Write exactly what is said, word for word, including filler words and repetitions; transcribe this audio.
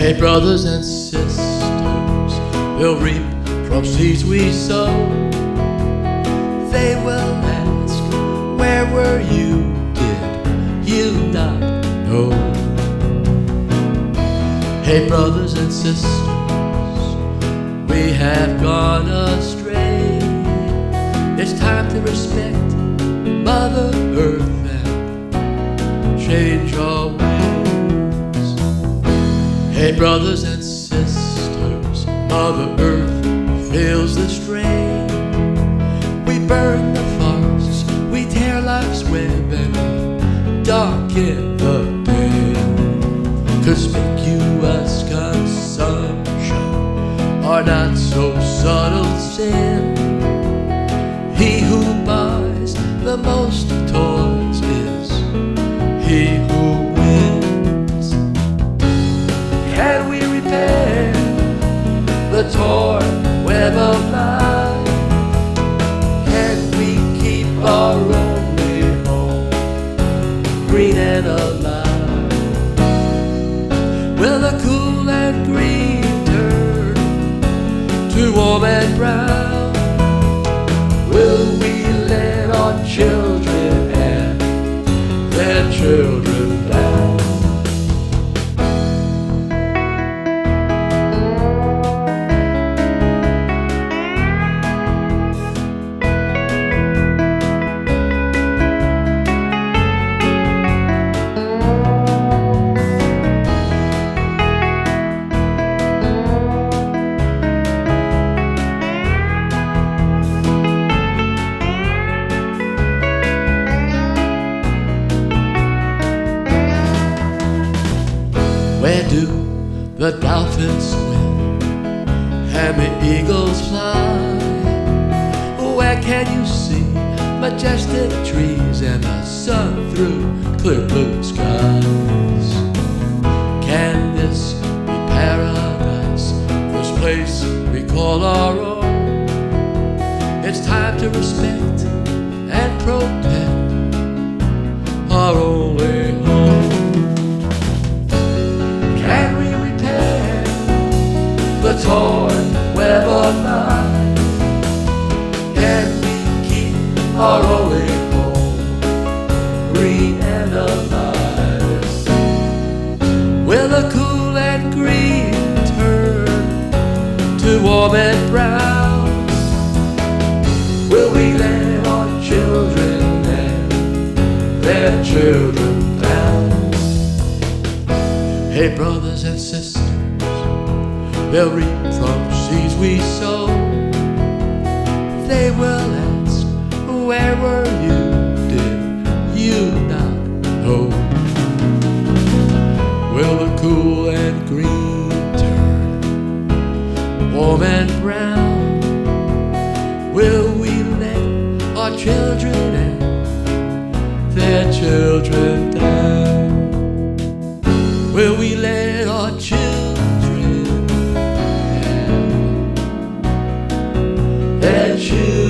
Hey, brothers and sisters, we'll reap from seeds we sow. They will ask, where were you? Did you not know? Hey, brothers and sisters, we have gone astray. It's time to respect Mother Earth and change our ways. Hey, brothers and sisters, Mother Earth feels the strain. We burn the forests, we tear life's web, and we darken the day. Conspicuous consumption are not so subtle sin. He who buys the most toys is he who wins. Can we repair the torn web of life? Can we keep our only home green and alive? Will the cool and green turn to warm and brown? Will we let our children and their children down? Where do the dolphins swim and the eagles fly? Where can you see majestic trees and the sun through clear blue skies? Can this be paradise, this place we call our own? It's time to respect and protect our only home. The torn web of life, can we keep our only home green and alive? Will the cool and green turn to warm and brown? Will we let our children and their children down? Hey, brothers and sisters, they'll reap from seeds we sow. They will ask, where were you? Did you not know? Will the cool and green turn warm and brown? Will we let our children and their children down? Will we let our children their children